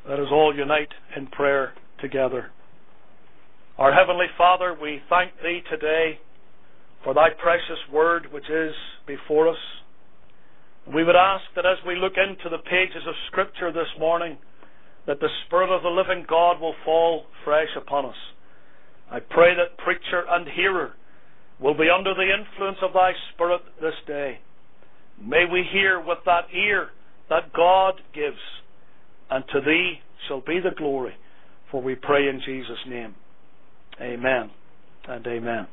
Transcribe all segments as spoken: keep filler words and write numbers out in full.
Let us all unite in prayer together. Our Heavenly Father, we thank Thee today for Thy precious word which is before us. We would ask that as we look into the pages of Scripture this morning, that the Spirit of the living God will fall fresh upon us. I pray that preacher and hearer will be under the influence of Thy Spirit this day. May we hear with that ear that God gives, and to Thee shall be the glory, for we pray in Jesus' name. Amen and amen.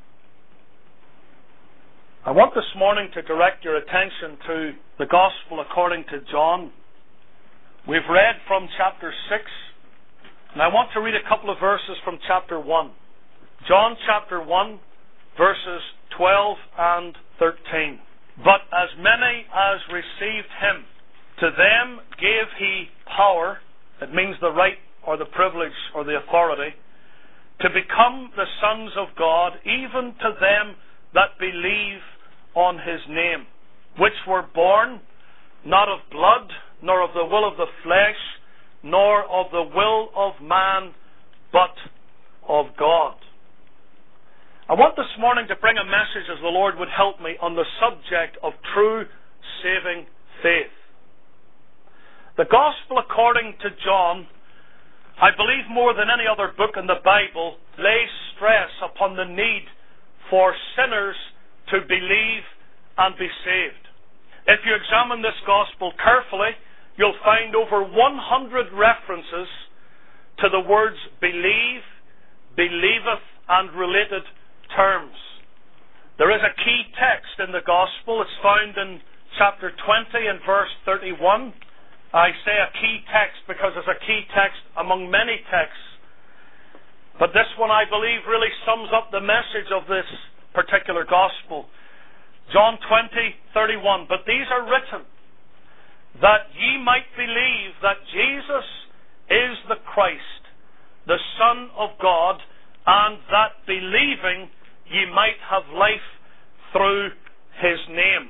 I want this morning to direct your attention to the Gospel according to John. We've read from chapter six, and I want to read a couple of verses from chapter one. John chapter one, verses twelve and thirteen. But as many as received Him, to them gave He power, it means the right or the privilege or the authority, to become the sons of God, even to them that believe on His name, which were born not of blood, nor of the will of the flesh, nor of the will of man, but of God. I want this morning to bring a message, as the Lord would help me, on the subject of true saving faith. The Gospel according to John, I believe more than any other book in the Bible, lays stress upon the need for sinners to believe and be saved. If you examine this Gospel carefully, you'll find over one hundred references to the words believe, believeth, and related terms. There is a key text in the Gospel. It's found in chapter twenty and verse thirty-one. I say a key text because it's a key text among many texts. But this one, I believe, really sums up the message of this particular Gospel. John twenty, thirty-one. But these are written that ye might believe that Jesus is the Christ, the Son of God, and that believing ye might have life through His name.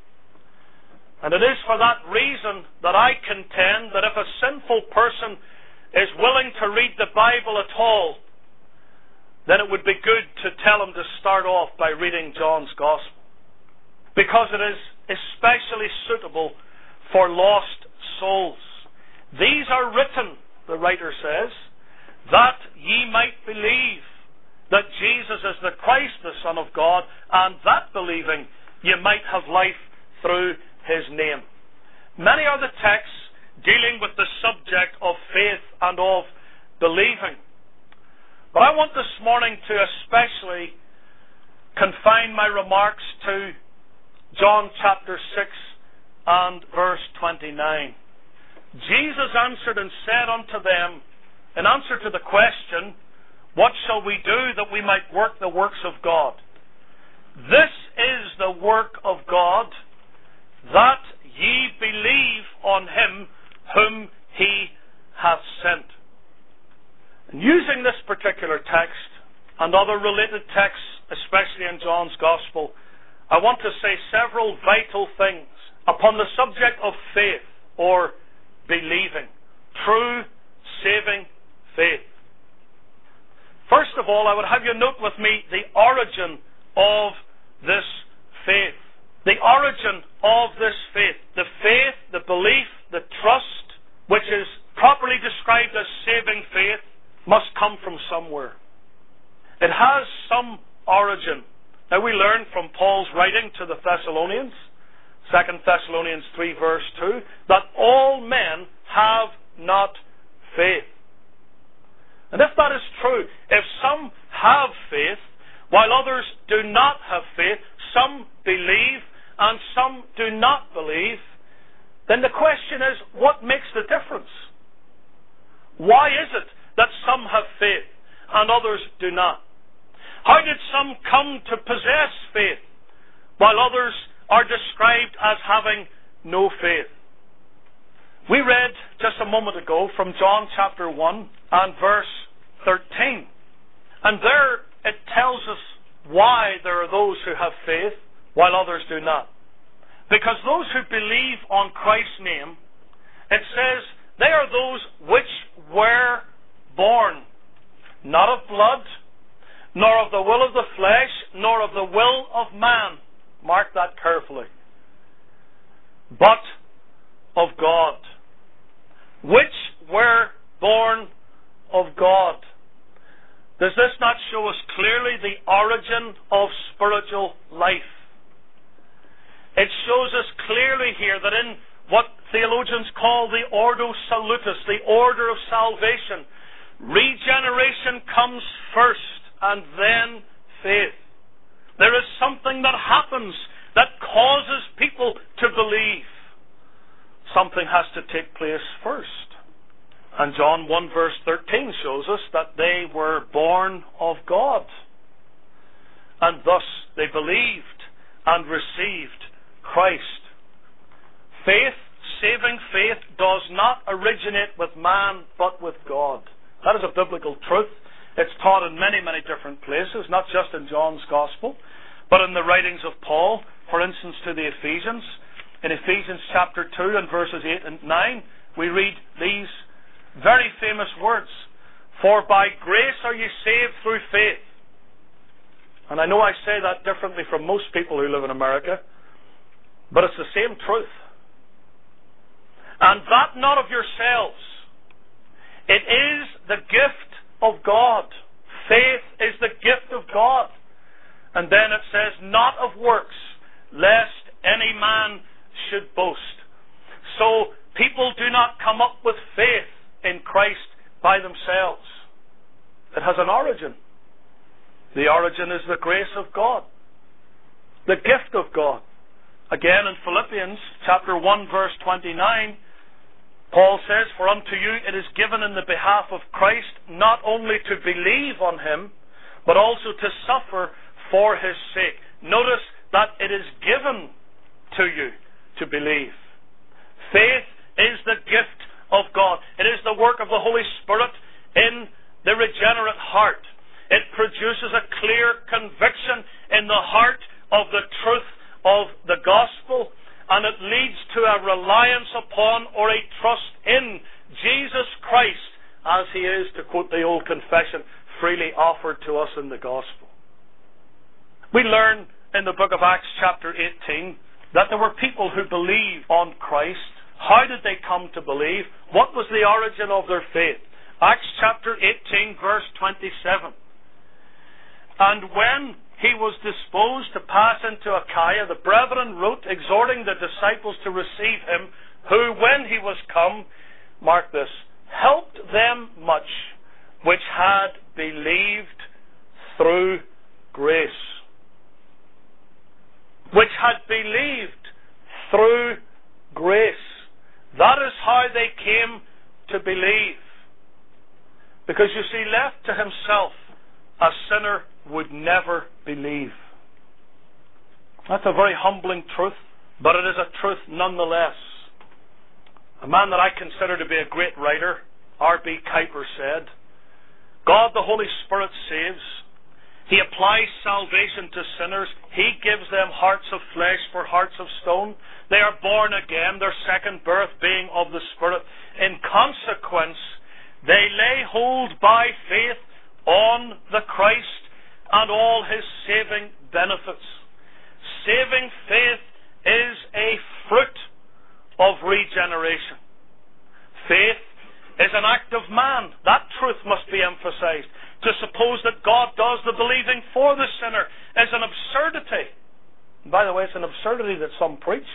And it is for that reason that I contend that if a sinful person is willing to read the Bible at all, then it would be good to tell him to start off by reading John's Gospel, because it is especially suitable for lost souls. These are written, the writer says, that ye might believe that Jesus is the Christ, the Son of God, and that believing ye might have life through His name. Many are the texts dealing with the subject of faith and of believing. But I want this morning to especially confine my remarks to John chapter six and verse twenty-nine. Jesus answered and said unto them, in answer to the question, what shall we do that we might work the works of God? This is the work of God, that ye believe on Him whom He hath sent. And using this particular text and other related texts, especially in John's Gospel, I want to say several vital things upon the subject of faith or believing, true saving faith. First of all, I would have you note with me the origin of this faith. The origin of this faith. The faith, the belief, the trust, which is properly described as saving faith, must come from somewhere. It has some origin. Now we learn from Paul's writing to the Thessalonians, Second Thessalonians three verse two, that all men have not faith. And if that is true, if some have faith, while others do not have faith, some believe and some do not believe, then the question is, what makes the difference? Why is it that some have faith and others do not? How did some come to possess faith, while others are described as having no faith? We read just a moment ago from John chapter one and verse thirteen. And there it tells us why there are those who have faith while others do not. Because those who believe on Christ's name, it says they are those which will of the flesh, nor of the will of man. Mark that carefully. But of God, which were born of God. Does this not show us clearly the origin of spiritual life? It shows us clearly here that in what theologians call the Ordo Salutis, the order of salvation, regeneration comes first and then faith. There is something that happens that causes people to believe. Something has to take place first. And John one verse thirteen shows us that they were born of God. And thus they believed and received Christ. Faith, saving faith, does not originate with man but with God. That is a biblical truth. It's taught in many, many different places, not just in John's Gospel, but in the writings of Paul, for instance, to the Ephesians. In Ephesians chapter two and verses eight and nine, we read these very famous words. For by grace are you saved through faith. And I know I say that differently from most people who live in America, but it's the same truth. And that not of yourselves. It is the gift of God. Faith is the gift of God. And then it says, not of works, lest any man should boast. So people do not come up with faith in Christ by themselves. It has an origin. The origin is the grace of God, the gift of God. Again in Philippians chapter one verse twenty-nine, Paul says, for unto you it is given in the behalf of Christ not only to believe on him, but also to suffer for his sake. Notice that it is given to you to believe. Faith is the gift of God. It is the work of the Holy Spirit in the regenerate heart. It produces a clear conviction in the heart of the truth of the gospel, and it leads to a reliance upon or a trust in Jesus Christ, as he is, to quote the old confession, freely offered to us in the gospel. We learn in the book of Acts chapter eighteen that there were people who believed on Christ. How did they come to believe? What was the origin of their faith? Acts chapter eighteen verse twenty-seven. And when he was disposed to pass into Achaia, the brethren wrote, exhorting the disciples to receive him, who, when he was come, mark this, helped them much which had believed through grace. Which had believed through grace. That is how they came to believe. Because you see, left to himself, a sinner would never believe. That's a very humbling truth, but it is a truth nonetheless. A man that I consider to be a great writer, R B Kuiper, said, God the Holy Spirit saves. He applies salvation to sinners. He gives them hearts of flesh for hearts of stone. They are born again, their second birth being of the Spirit. In consequence, they lay hold by faith on the Christ and all his saving benefits. Saving faith is a fruit of regeneration. Faith is an act of man. That truth must be emphasized. To suppose that God does the believing for the sinner is an absurdity. And by the way, it's an absurdity that some preach.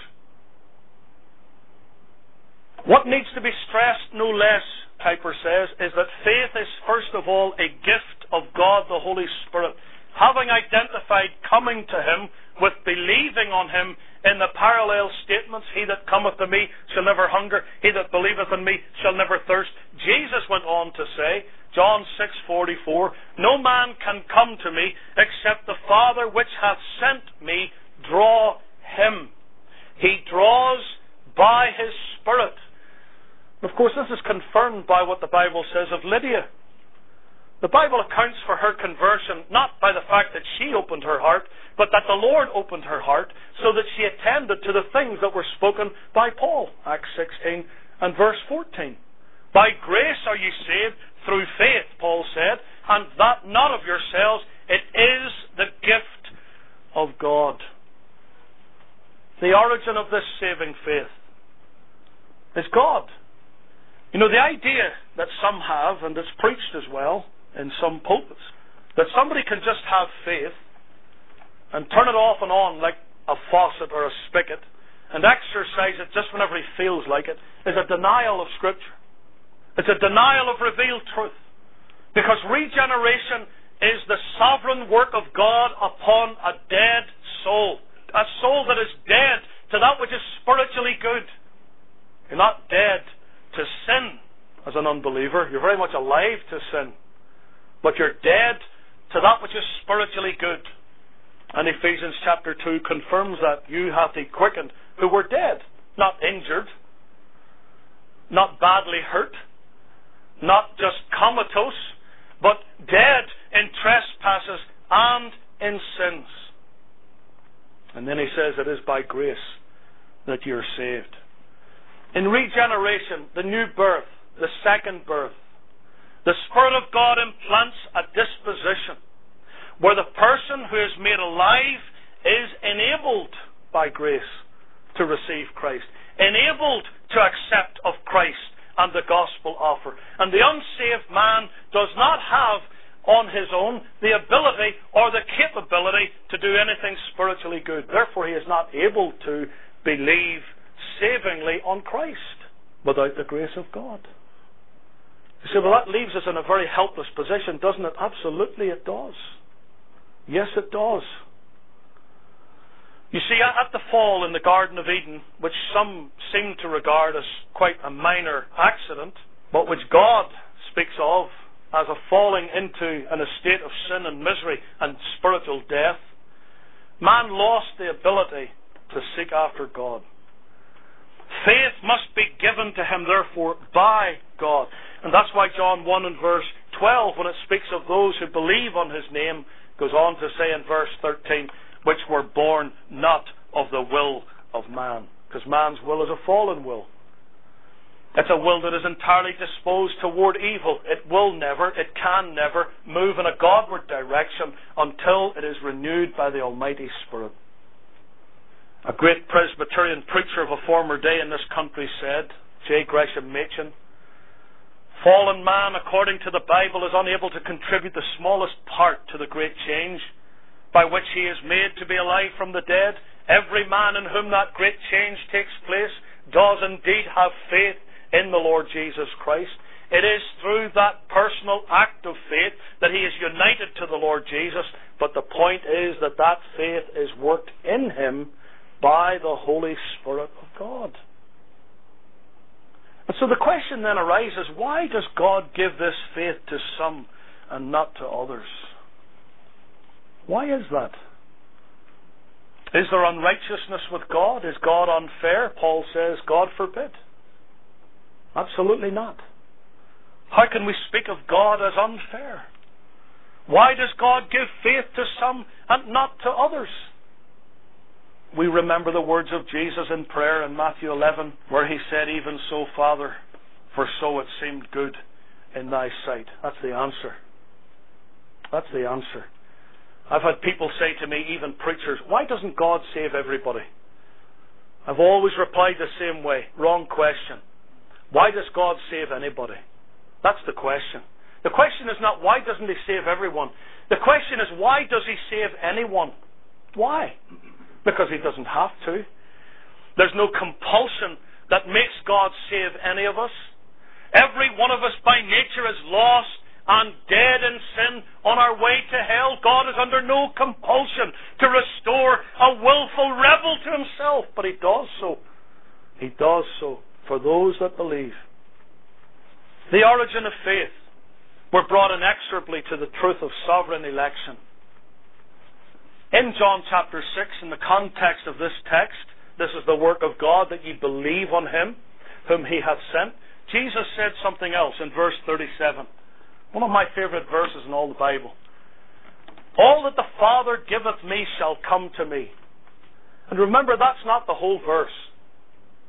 What needs to be stressed no less, Kuiper says, is that faith is first of all a gift of God the Holy Spirit. Having identified coming to him with believing on him in the parallel statements, he that cometh to me shall never hunger, he that believeth in me shall never thirst. Jesus went on to say, John six forty-four, no man can come to me except the Father which hath sent me draw him. He draws by his Spirit. Of course, this is confirmed by what the Bible says of Lydia. The Bible accounts for her conversion not by the fact that she opened her heart, but that the Lord opened her heart so that she attended to the things that were spoken by Paul. Acts sixteen and verse fourteen. By grace are ye saved through faith, Paul said, and that not of yourselves, It is the gift of God. The origin of this saving faith is God. You know, the idea that some have, and it's preached as well in some pulpits, that somebody can just have faith and turn it off and on like a faucet or a spigot and exercise it just whenever he feels like it, is a denial of Scripture. It's a denial of revealed truth. Because regeneration is the sovereign work of God upon a dead soul. A soul that is dead to that which is spiritually good. You're not dead to sin as an unbeliever. You're very much alive to sin. But you're dead to that which is spiritually good. And Ephesians chapter two confirms that. You hath he quickened who were dead, not injured, not badly hurt, not just comatose, but dead in trespasses and in sins. And then he says it is by grace that you're saved. In regeneration, the new birth, the second birth, the Spirit of God implants a disposition where the person who is made alive is enabled by grace to receive Christ, enabled to accept of Christ and the gospel offer. And the unsaved man does not have on his own the ability or the capability to do anything spiritually good. Therefore, he is not able to believe savingly on Christ without the grace of God. You say, well, that leaves us in a very helpless position, doesn't it? Absolutely it does. Yes, it does. You see, at the fall in the Garden of Eden, which some seem to regard as quite a minor accident, but which God speaks of as a falling into an estate of sin and misery and spiritual death, man lost the ability to seek after God. Faith must be given to him, therefore, by God. And that's why John one and verse twelve, when it speaks of those who believe on his name, goes on to say in verse thirteen, which were born not of the will of man. Because man's will is a fallen will. It's a will that is entirely disposed toward evil. It will never, it can never move in a Godward direction until it is renewed by the Almighty Spirit. A great Presbyterian preacher of a former day in this country said, J. Gresham Machen, fallen man, according to the Bible, is unable to contribute the smallest part to the great change by which he is made to be alive from the dead. Every man in whom that great change takes place does indeed have faith in the Lord Jesus Christ. It is through that personal act of faith that he is united to the Lord Jesus, but the point is that that faith is worked in him by the Holy Spirit of God. And so the question then arises, why does God give this faith to some and not to others? Why is that? Is there unrighteousness with God? Is God unfair? Paul says, God forbid. Absolutely not. How can we speak of God as unfair? Why does God give faith to some and not to others? We remember the words of Jesus in prayer in Matthew eleven, where he said, even so, Father, for so it seemed good in thy sight. That's the answer. That's the answer. I've had people say to me, even preachers, why doesn't God save everybody? I've always replied the same way. Wrong question. Why does God save anybody? That's the question. The question is not why doesn't he save everyone. The question is why does he save anyone? Why? Because he doesn't have to. There's no compulsion that makes God save any of us. Every one of us by nature is lost and dead in sin on our way to hell. God is under no compulsion to restore a willful rebel to himself, but he does so. He does so for those that believe. The origin of faith, we're brought inexorably to the truth of sovereign election. In John chapter six, in the context of this text, this is the work of God, that ye believe on him whom he hath sent. Jesus said something else in verse thirty-seven. One of my favorite verses in all the Bible. All that the Father giveth me shall come to me. And remember, that's not the whole verse.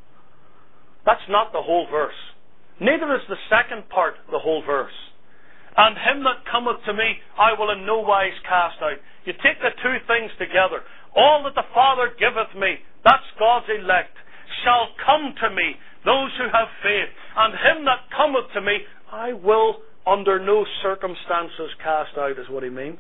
That's not the whole verse. Neither is the second part the whole verse. And him that cometh to me, I will in no wise cast out. You take the two things together. All that the Father giveth me, that's God's elect, shall come to me, those who have faith. And him that cometh to me, I will under no circumstances cast out, is what he means.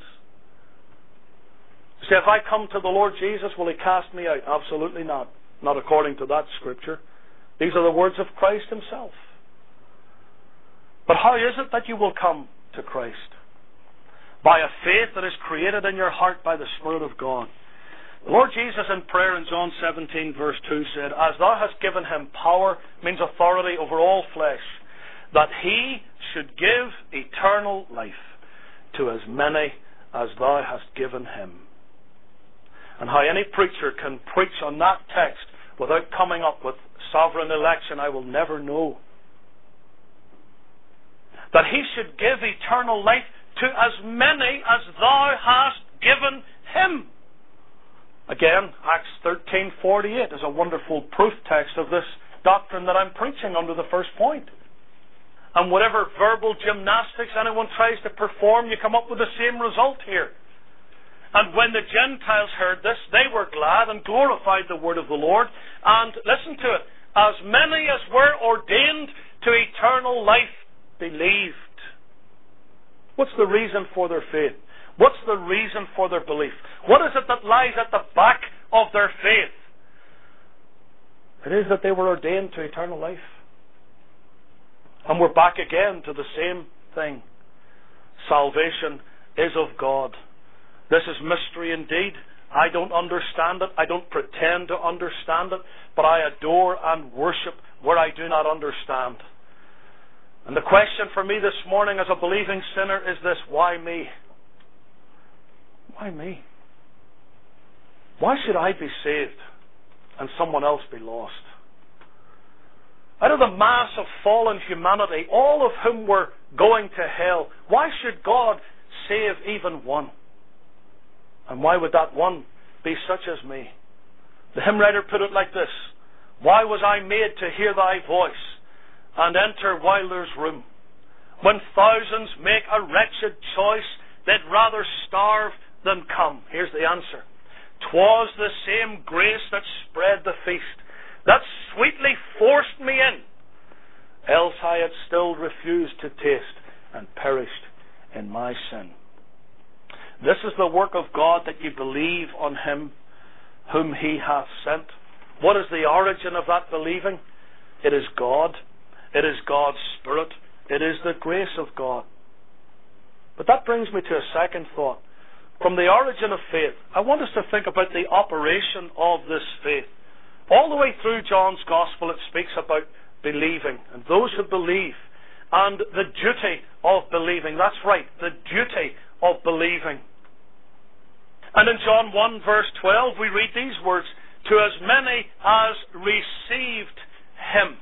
See, if I come to the Lord Jesus, will he cast me out? Absolutely not. Not according to that scripture. These are the words of Christ himself. But how is it that you will come to Christ? By a faith that is created in your heart by the Spirit of God. The Lord Jesus in prayer in John seventeen verse two said, As thou hast given him power, means authority over all flesh, that he should give eternal life to as many as thou hast given him. And how any preacher can preach on that text without coming up with sovereign election, I will never know. That he should give eternal life to as many as thou hast given him. Again, Acts thirteen forty-eight is a wonderful proof text of this doctrine that I'm preaching under the first point. And whatever verbal gymnastics anyone tries to perform, you come up with the same result here. And when the Gentiles heard this, they were glad and glorified the word of the Lord. And listen to it, as many as were ordained to eternal life believed. What's the reason for their faith? What's the reason for their belief? What is it that lies at the back of their faith? It is that they were ordained to eternal life. And we're back again to the same thing. Salvation is of God. This is mystery indeed. I don't understand it. I don't pretend to understand it. But I adore and worship where I do not understand. And the question for me this morning as a believing sinner is this: why me? Why me? Why should I be saved and someone else be lost? Out of the mass of fallen humanity, all of whom were going to hell, why should God save even one? And why would that one be such as me? The hymn writer put it like this: Why was I made to hear thy voice and enter while there's room? When thousands make a wretched choice, they'd rather starve than come. Here's the answer. 'Twas the same grace that spread the feast, that sweetly forced me in, else I had still refused to taste and perished in my sin. This is the work of God, that you believe on him whom he hath sent. What is the origin of that believing? It is God. It is God's Spirit. It is the grace of God. But that brings me to a second thought. From the origin of faith, I want us to think about the operation of this faith. All the way through John's Gospel, it speaks about believing, and those who believe, and the duty of believing. That's right, the duty of believing. And in John one verse twelve, we read these words, to as many as received him.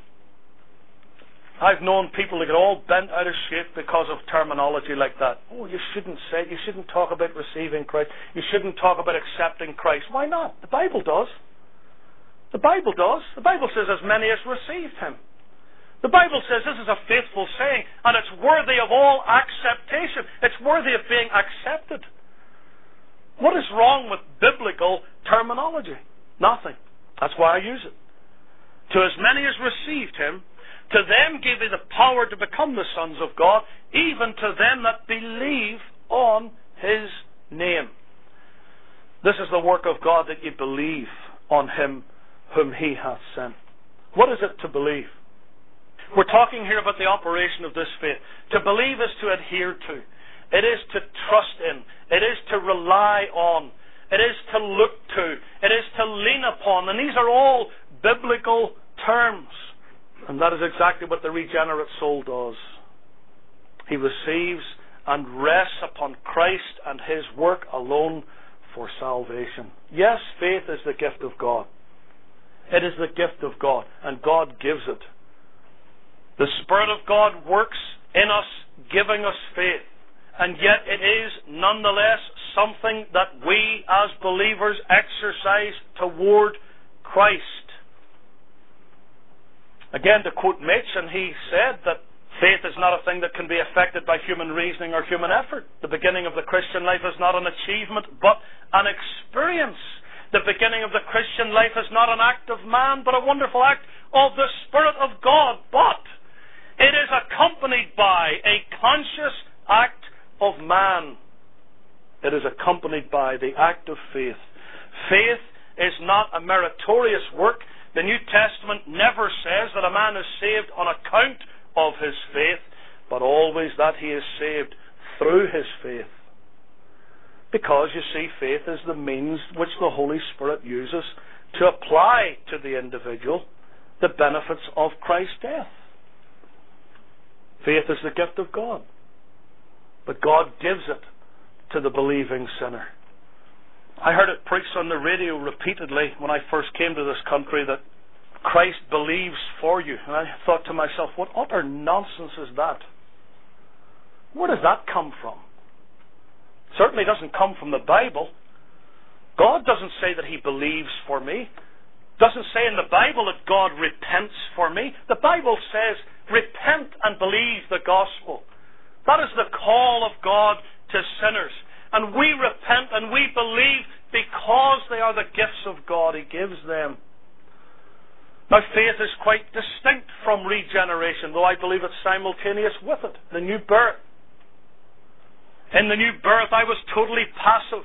I've known people that get all bent out of shape because of terminology like that. Oh, you shouldn't say, you shouldn't talk about receiving Christ. You shouldn't talk about accepting Christ. Why not? The Bible does. The Bible does. The Bible says as many as received him. The Bible says this is a faithful saying, and it's worthy of all acceptation. It's worthy of being accepted. What is wrong with biblical terminology? Nothing. That's why I use it. To as many as received him, to them gave he the power to become the sons of God, even to them that believe on his name. This is the work of God, that you believe on him whom he hath sent. What is it to believe? We're talking here about the operation of this faith. To believe is to adhere to. It is to trust in. It is to rely on. It is to look to. It is to lean upon. And these are all biblical terms. And that is exactly what the regenerate soul does. He receives and rests upon Christ and his work alone for salvation. Yes, faith is the gift of God. It is the gift of God, and God gives it. The Spirit of God works in us, giving us faith. And yet it is nonetheless something that we as believers exercise toward Christ. Again, to quote Machen, he said that Faith is not a thing that can be affected by human reasoning or human effort. The beginning of the Christian life is not an achievement, but an experience. The beginning of the Christian life is not an act of man, but a wonderful act of the Spirit of God. But it is accompanied by a conscious act of man. It is accompanied by the act of faith. Faith is not a meritorious work. The New Testament never says that a man is saved on account of his faith, but always that he is saved through his faith. Because, you see, faith is the means which the Holy Spirit uses to apply to the individual the benefits of Christ's death. Faith is the gift of God, but God gives it to the believing sinner. I heard it preached on the radio repeatedly when I first came to this country that Christ believes for you. And I thought to myself, what utter nonsense is that? Where does that come from? It certainly doesn't come from the Bible. God doesn't say that He believes for me. It doesn't say in the Bible that God repents for me. The Bible says, repent and believe the gospel. That is the call of God to sinners. And we repent and we believe because they are the gifts of God. He gives them. Now, faith is quite distinct from regeneration, though I believe it's simultaneous with it. The new birth. In the new birth, I was totally passive.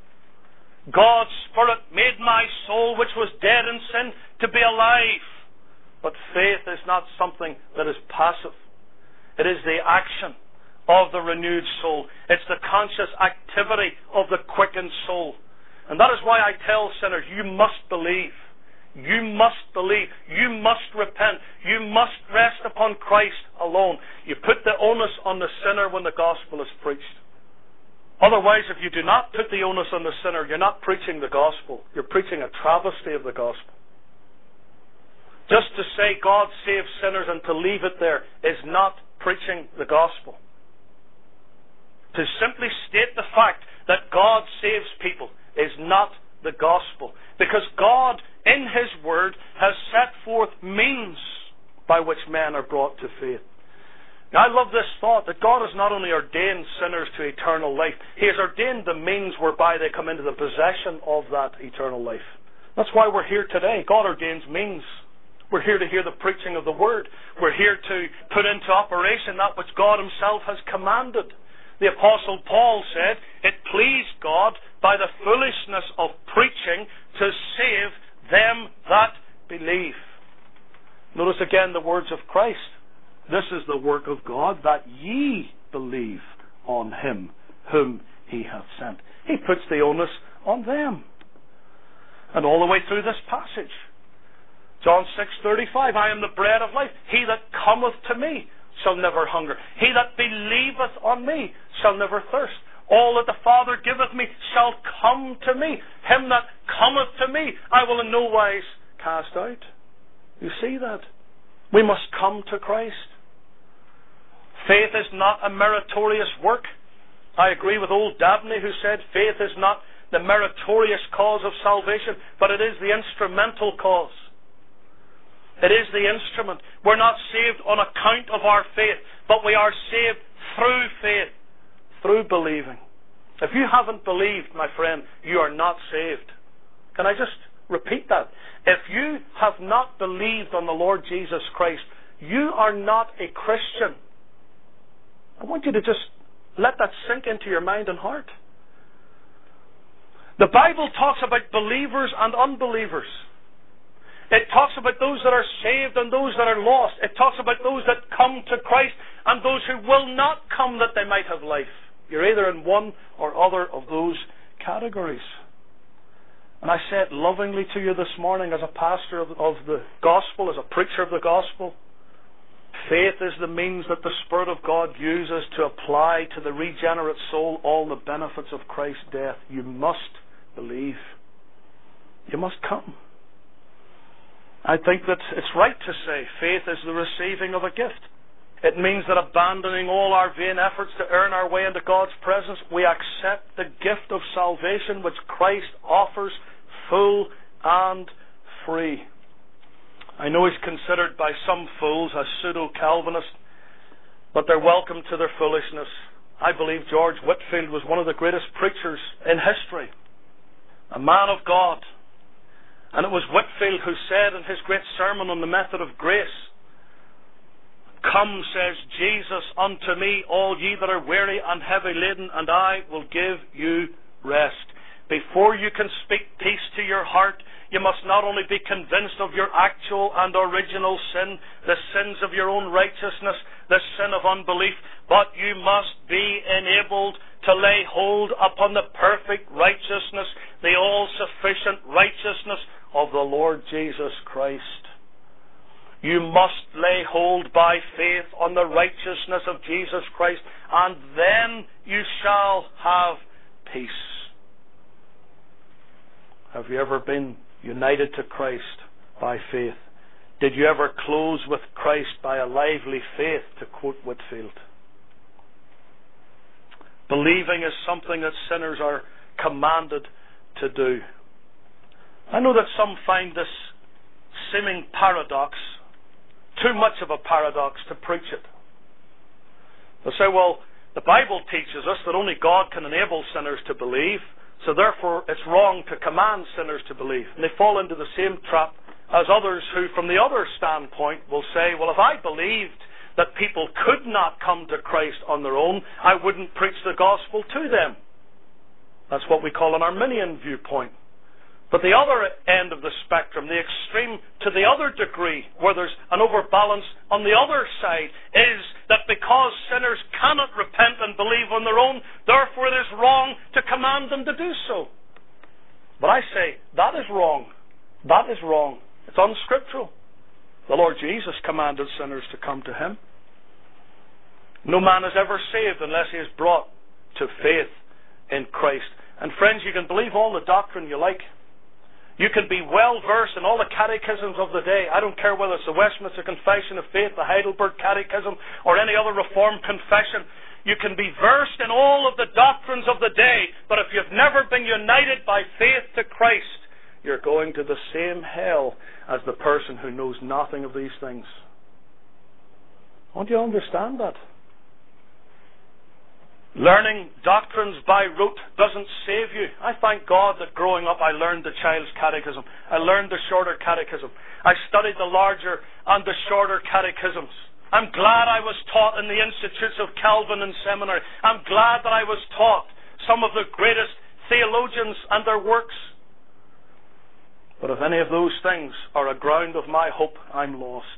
God's Spirit made my soul, which was dead in sin, to be alive. But faith is not something that is passive. It is the action of the renewed soul. It's the conscious activity of the quickened soul. And that is why I tell sinners, you must believe. You must believe. You must repent. You must rest upon Christ alone. You put the onus on the sinner when the gospel is preached. Otherwise, if you do not put the onus on the sinner, you're not preaching the gospel. You're preaching a travesty of the gospel. Just to say God saves sinners and to leave it there is not preaching the gospel. To simply state the fact that God saves people is not the gospel. Because God, in His Word, has set forth means by which men are brought to faith. Now, I love this thought that God has not only ordained sinners to eternal life, He has ordained the means whereby they come into the possession of that eternal life. That's why we're here today. God ordains means. We're here to hear the preaching of the Word. We're here to put into operation that which God Himself has commanded. The Apostle Paul said, it pleased God by the foolishness of preaching to save them that believe. Notice again the words of Christ. This is the work of God, that ye believe on Him whom He hath sent. He puts the onus on them. And all the way through this passage. John six thirty-five, I am the bread of life. He that cometh to me shall never hunger. He that believeth on me shall never thirst. All that the Father giveth me shall come to me. Him that cometh to me I will in no wise cast out. You see that? We must come to Christ. Faith is not a meritorious work. I agree with old Dabney who said faith is not the meritorious cause of salvation, but it is the instrumental cause. It is the instrument. We're not saved on account of our faith, but we are saved through faith, through believing. If you haven't believed, my friend, you are not saved. Can I just repeat that? If you have not believed on the Lord Jesus Christ, you are not a Christian. I want you to just let that sink into your mind and heart. The Bible talks about believers and unbelievers. It talks about those that are saved and those that are lost. It talks about those that come to Christ and those who will not come that they might have life. You're either in one or other of those categories. And I say it lovingly to you this morning as a pastor of, of the gospel, as a preacher of the gospel. Faith is the means that the Spirit of God uses to apply to the regenerate soul all the benefits of Christ's death. You must believe. You must come. I think that it's right to say faith is the receiving of a gift. It means that abandoning all our vain efforts to earn our way into God's presence, we accept the gift of salvation which Christ offers full and free. I know he's considered by some fools a pseudo-Calvinist, but they're welcome to their foolishness. I believe George Whitefield was one of the greatest preachers in history, a man of God. And it was Whitefield who said in his great sermon on the method of grace, "Come, says Jesus, unto me, all ye that are weary and heavy laden, and I will give you rest." Before you can speak peace to your heart, you must not only be convinced of your actual and original sin, the sins of your own righteousness, the sin of unbelief, but you must be enabled to lay hold upon the perfect righteousness, the all-sufficient righteousness of the Lord Jesus Christ. You must lay hold by faith on the righteousness of Jesus Christ, and then you shall have peace. Have you ever been united to Christ by faith? Did you ever close with Christ by a lively faith, to quote Whitefield? Believing is something that sinners are commanded to do. I know that some find this seeming paradox too much of a paradox to preach it. They say, well, the Bible teaches us that only God can enable sinners to believe, so therefore it's wrong to command sinners to believe. And they fall into the same trap as others who, from the other standpoint, will say, well, if I believed that people could not come to Christ on their own, I wouldn't preach the gospel to them. That's what we call an Arminian viewpoint. But the other end of the spectrum, the extreme to the other degree, where there's an overbalance on the other side, is that because sinners cannot repent and believe on their own, therefore it is wrong to command them to do so. But I say, that is wrong. That is wrong. It's unscriptural. The Lord Jesus commanded sinners to come to Him. No man is ever saved unless he is brought to faith in Christ. And friends, you can believe all the doctrine you like. You can be well versed in all the catechisms of the day. I don't care whether it's the Westminster Confession of Faith, the Heidelberg Catechism, or any other Reformed confession. You can be versed in all of the doctrines of the day, but if you've never been united by faith to Christ, you're going to the same hell as the person who knows nothing of these things. Don't you understand that? Learning doctrines by rote doesn't save you. I thank God that growing up I learned the child's catechism. I learned the shorter catechism. I studied the larger and the shorter catechisms. I'm glad I was taught in the institutes of Calvin and seminary. I'm glad that I was taught some of the greatest theologians and their works. But if any of those things are a ground of my hope, I'm lost.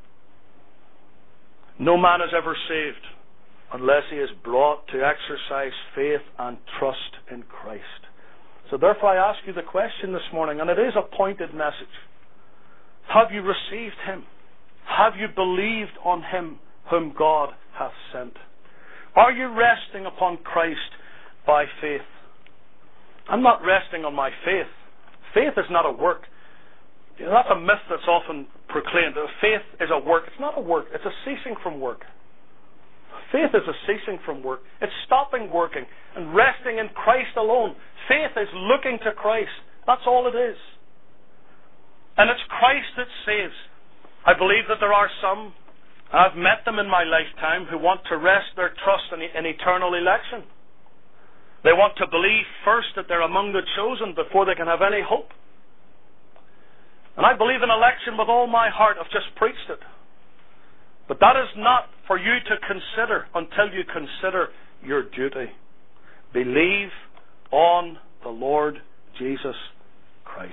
No man is ever saved unless he is brought to exercise faith and trust in Christ. So therefore I ask you the question this morning, and it is a pointed message. Have you received Him? Have you believed on Him whom God hath sent? Are you resting upon Christ by faith? I'm not resting on my faith. Faith is not a work. You know, that's a myth that's often proclaimed. Faith is a work. It's not a work. It's a ceasing from work. Faith is a ceasing from work. It's stopping working and resting in Christ alone. Faith is looking to Christ. That's all it is. And it's Christ that saves. I believe that there are some, I've met them in my lifetime, who want to rest their trust in, in eternal election. They want to believe first that they're among the chosen before they can have any hope. And I believe in election with all my heart. I've just preached it. But that is not for you to consider until you consider your duty. Believe on the Lord Jesus Christ.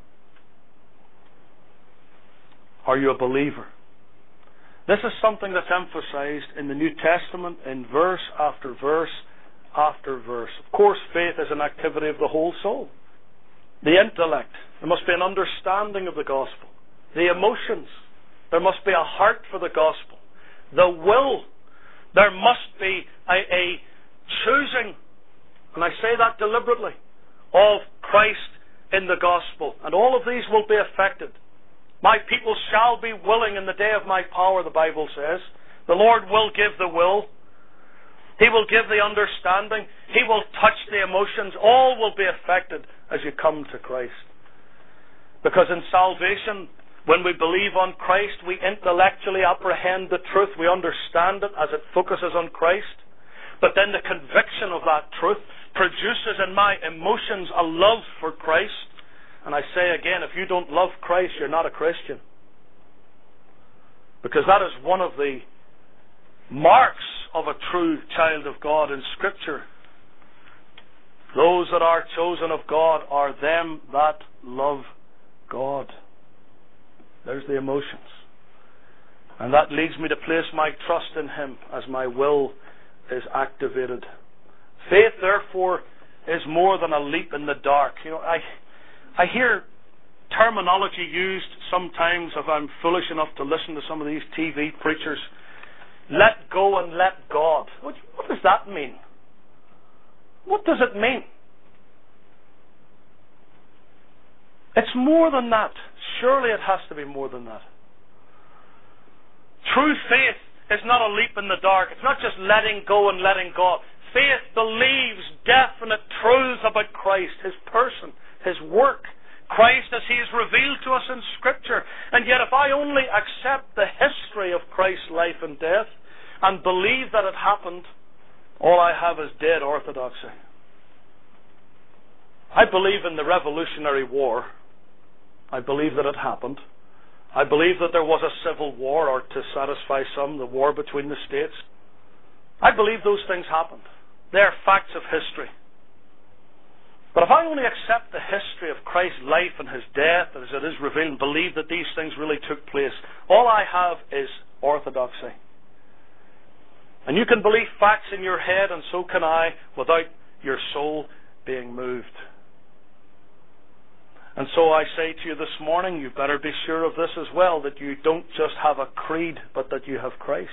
Are you a believer? This is something that's emphasized in the New Testament in verse after verse after verse. Of course, faith is an activity of the whole soul. The intellect. There must be an understanding of the gospel. The emotions. There must be a heart for the gospel. The will. There must be a, a choosing, and I say that deliberately, of Christ in the gospel. And all of these will be affected. My people shall be willing in the day of my power, the Bible says. The Lord will give the will. He will give the understanding. He will touch the emotions. All will be affected as you come to Christ. Because in salvation, When we believe on Christ, we intellectually apprehend the truth. We understand it as it focuses on Christ. But then the conviction of that truth produces in my emotions a love for Christ. And I say again, if you don't love Christ, you're not a Christian. Because that is one of the marks of a true child of God in Scripture. Those that are chosen of God are them that love God. There's the emotions. And that leads me to place my trust in Him as my will is activated. Faith, therefore, is more than a leap in the dark. You know, I I hear terminology used sometimes, if I'm foolish enough to listen to some of these T V preachers. Let go and let God. What, what does that mean? What does it mean? It's more than that. Surely it has to be more than that. True faith is not a leap in the dark. It's not just letting go and letting God. Faith believes definite truths about Christ, His person, His work, Christ as He is revealed to us in Scripture. And yet if I only accept the history of Christ's life and death and believe that it happened, all I have is dead orthodoxy. I believe in the Revolutionary War. I believe that it happened. I believe that there was a civil war, or to satisfy some, the war between the states. I believe those things happened. They are facts of history. But if I only accept the history of Christ's life and His death as it is revealed and believe that these things really took place, all I have is orthodoxy. And you can believe facts in your head, and so can I, without your soul being moved. And so I say to you this morning, you better be sure of this as well, that you don't just have a creed, but that you have Christ.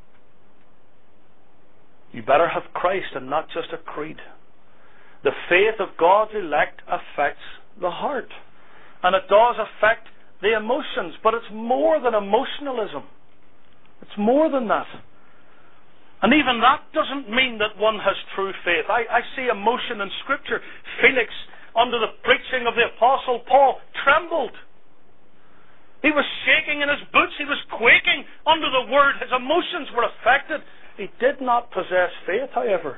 You better have Christ and not just a creed. The faith of God's elect affects the heart. And it does affect the emotions, but it's more than emotionalism. It's more than that. And even that doesn't mean that one has true faith. I, I see emotion in Scripture. Felix, under the preaching of the Apostle Paul, trembled. He was shaking in his boots. He was quaking under the word. His emotions were affected. He did not possess faith, however.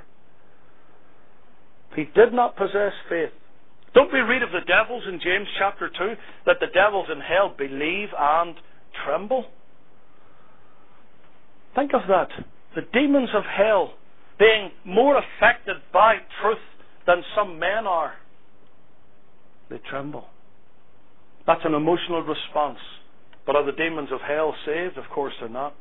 He did not possess faith. Don't we read of the devils in James chapter two, that the devils in hell believe and tremble? Think of that. The demons of hell being more affected by truth than some men are. They tremble. That's an emotional response. But are the demons of hell saved? Of course they're not.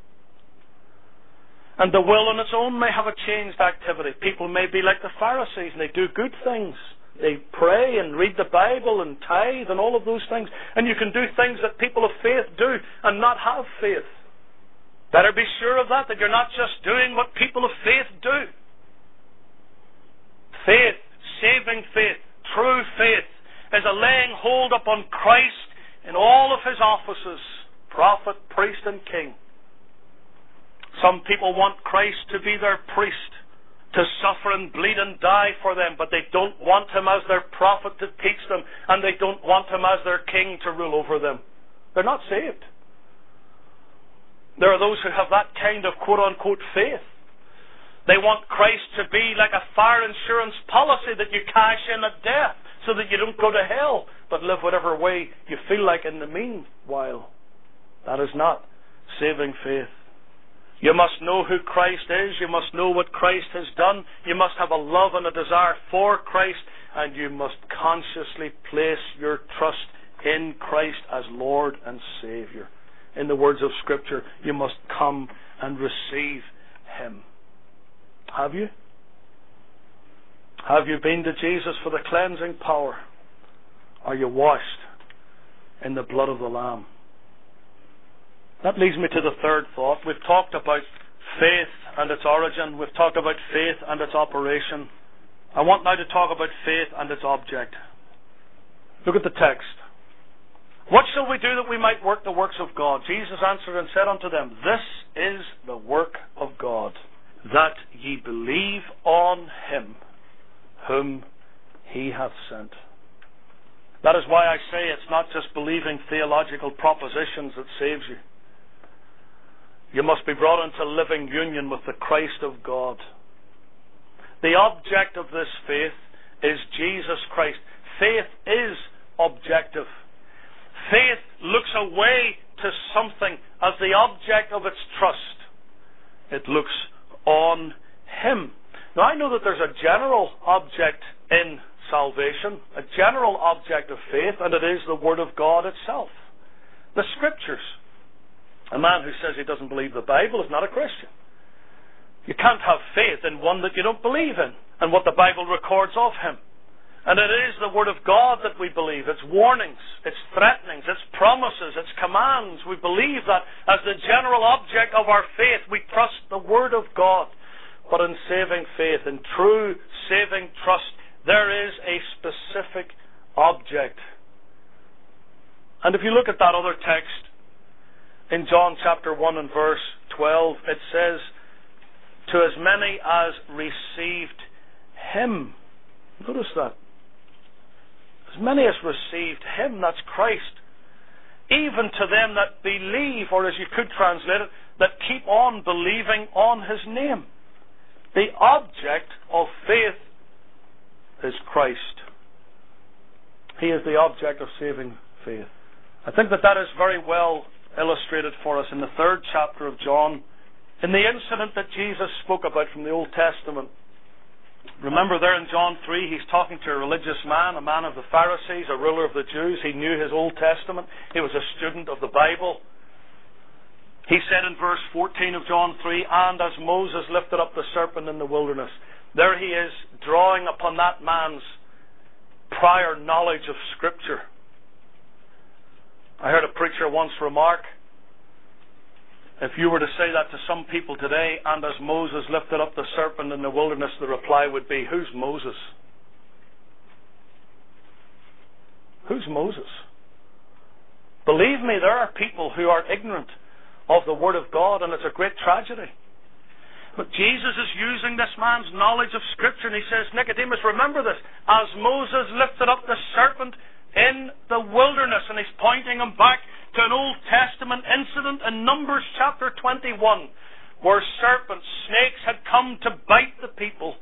And the will on its own may have a changed activity. People may be like the Pharisees and they do good things. They pray and read the Bible and tithe and all of those things. And you can do things that people of faith do and not have faith. Better be sure of that, that you're not just doing what people of faith do. Faith, saving faith, true faith, is a laying hold upon Christ in all of His offices, prophet, priest, and king. Some people want Christ to be their priest, to suffer and bleed and die for them, but they don't want Him as their prophet to teach them, and they don't want Him as their king to rule over them. They're not saved. There are those who have that kind of quote-unquote faith. They want Christ to be like a fire insurance policy that you cash in at death so that you don't go to hell, but live whatever way you feel like in the meanwhile. That is not saving faith. You must know who Christ is. You must know what Christ has done. You must have a love and a desire for Christ, and you must consciously place your trust in Christ as Lord and Savior. In the words of Scripture, you must come and receive Him. Have you? Have you been to Jesus for the cleansing power? Are you washed in the blood of the Lamb? That leads me to the third thought. We've talked about faith and its origin. We've talked about faith and its operation. I want now to talk about faith and its object. Look at the text. What shall we do that we might work the works of God? Jesus answered and said unto them, This is the work of God, that ye believe on Him whom He hath sent. That That is why I say it's not just believing theological propositions that saves you. You must be brought into living union with the Christ of God. The object of this faith is Jesus Christ. Faith is objective. Faith looks away to something as the object of its trust. It looks on Him. Now I know that there's a general object in salvation, a general object of faith, and it is the Word of God itself. The Scriptures. A man who says he doesn't believe the Bible is not a Christian. You can't have faith in one that you don't believe in, and what the Bible records of Him. And it is the Word of God that we believe. Its warnings, its threatenings, its promises, its commands. We believe that as the general object of our faith. We trust the Word of God. But in saving faith, in true saving trust, there is a specific object. And if you look at that other text, in John chapter one and verse twelve, it says, to as many as received Him. Notice that. As many as received Him, that's Christ. Even to them that believe, or as you could translate it, that keep on believing on His name. The object of faith is Christ. He is the object of saving faith. I think that that is very well illustrated for us in the third chapter of John, in the incident that Jesus spoke about from the Old Testament. Remember there in John three, He's talking to a religious man, a man of the Pharisees, a ruler of the Jews. He knew his Old Testament. He was a student of the Bible. He said in verse fourteen of John three, and as Moses lifted up the serpent in the wilderness. There he is, drawing upon that man's prior knowledge of Scripture. I heard a preacher once remark, if you were to say that to some people today, and as Moses lifted up the serpent in the wilderness, the reply would be, who's Moses? Who's Moses? Believe me, there are people who are ignorant of the Word of God, and it's a great tragedy. But Jesus is using this man's knowledge of Scripture, and He says, Nicodemus, remember this, as Moses lifted up the serpent in the wilderness, and He's pointing him back to an Old Testament incident in Numbers chapter twenty-one, where serpents, snakes had come to bite the people.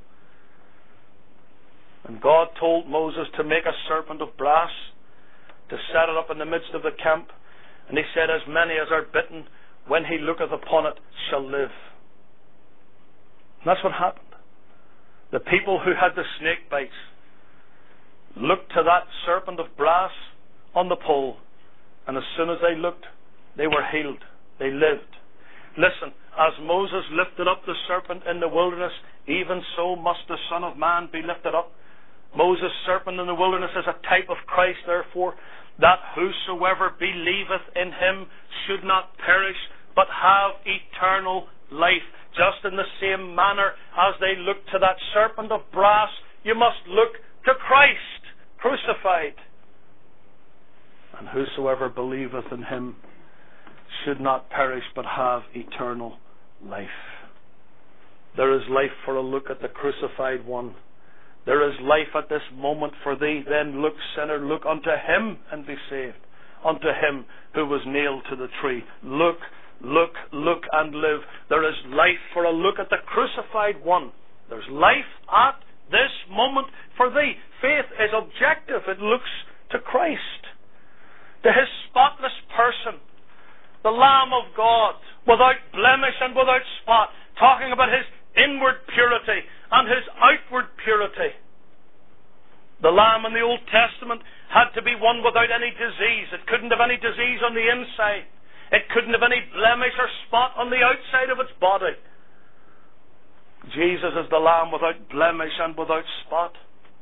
And God told Moses to make a serpent of brass, to set it up in the midst of the camp. And He said, as many as are bitten, when he looketh upon it, shall live. And that's what happened. The people who had the snake bites looked to that serpent of brass on the pole, and as soon as they looked, they were healed. They lived. Listen, as Moses lifted up the serpent in the wilderness, even so must the Son of Man be lifted up. Moses' serpent in the wilderness is a type of Christ, therefore, that whosoever believeth in Him should not perish, but have eternal life. Just in the same manner as they looked to that serpent of brass, you must look to Christ crucified. And whosoever believeth in Him should not perish, but have eternal life. There is life for a look at the crucified one. There is life at this moment for thee. Then look, sinner, look unto Him and be saved. Unto Him who was nailed to the tree. Look, look, look and live. There is life for a look at the crucified one. There's life at this moment for thee. Faith is objective. It looks to Christ, to His spotless person, the Lamb of God, without blemish and without spot, talking about His inward purity and His outward purity. The Lamb in the Old Testament had to be one without any disease. It couldn't have any disease on the inside. It couldn't have any blemish or spot on the outside of its body. Jesus is the Lamb without blemish and without spot.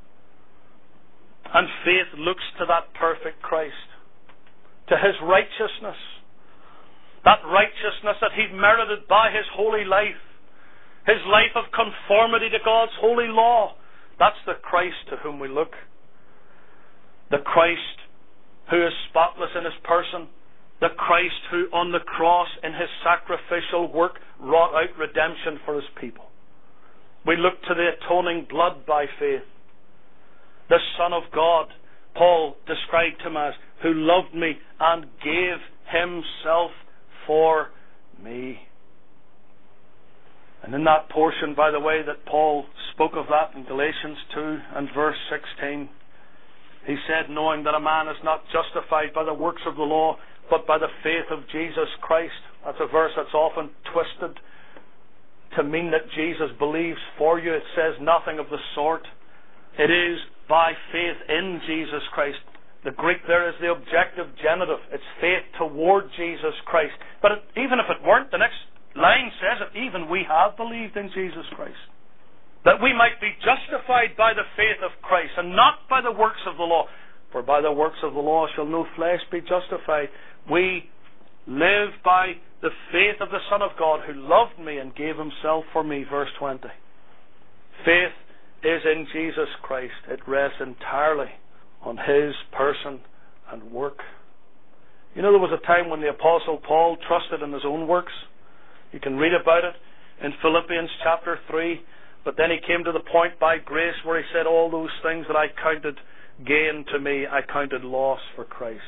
And faith looks to that perfect Christ, to His righteousness, that righteousness that He merited by His holy life, His life of conformity to God's holy law. That's the Christ to whom we look. The Christ who is spotless in His person. The Christ who on the cross in His sacrificial work wrought out redemption for His people. We look to the atoning blood by faith. The Son of God Paul described him as, who loved me and gave himself for me. And in that portion, by the way, that Paul spoke of that in Galatians two and verse sixteen, he said, knowing that a man is not justified by the works of the law, but by the faith of Jesus Christ. That's a verse that's often twisted to mean that Jesus believes for you. It says nothing of the sort. It is by faith in Jesus Christ. The Greek there is the objective genitive. It's faith toward Jesus Christ. But it, even if it weren't, the next line says that even we have believed in Jesus Christ, that we might be justified by the faith of Christ and not by the works of the law. For by the works of the law shall no flesh be justified. We live by the faith of the Son of God, who loved me and gave himself for me. Verse twenty. Faith is in Jesus Christ. It rests entirely on his person and work. You know, there was a time when the Apostle Paul trusted in his own works. You can read about it in Philippians chapter three. But then he came to the point by grace where he said, all those things that I counted gain to me, I counted loss for Christ.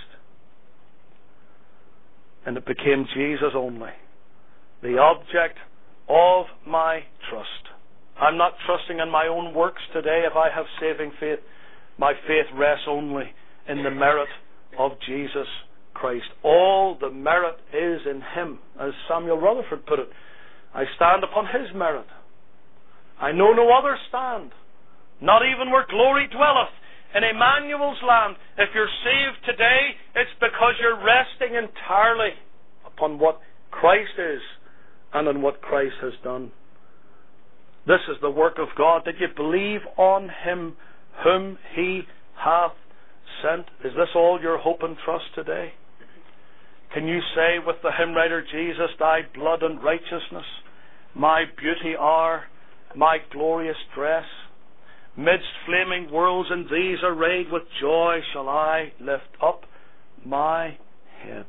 And it became Jesus only, the object of my trust. I'm not trusting in my own works today if I have saving faith. My faith rests only in the merit of Jesus Christ. All the merit is in him. As Samuel Rutherford put it, I stand upon his merit. I know no other stand, not even where glory dwelleth in Emmanuel's land. If you're saved today, it's because you're resting entirely upon what Christ is and on what Christ has done. This is the work of God, that you believe on him whom he hath sent. Is this all your hope and trust today? Can you say with the hymn writer, Jesus, thy blood and righteousness, my beauty are, my glorious dress? Midst flaming worlds in these arrayed, with joy shall I lift up my head.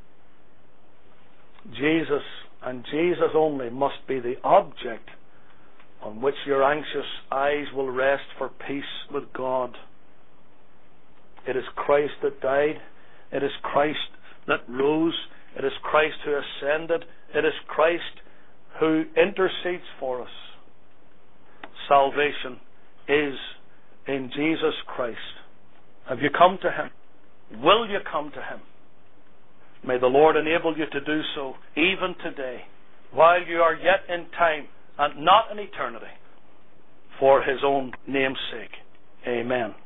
Jesus and Jesus only must be the object on which your anxious eyes will rest for peace with God. It is Christ that died. It is Christ that rose. It is Christ who ascended. It is Christ who intercedes for us. Salvation is in Jesus Christ. Have you come to him? Will you come to him? May the Lord enable you to do so even today, while you are yet in time and not in eternity, for his own name's sake. Amen.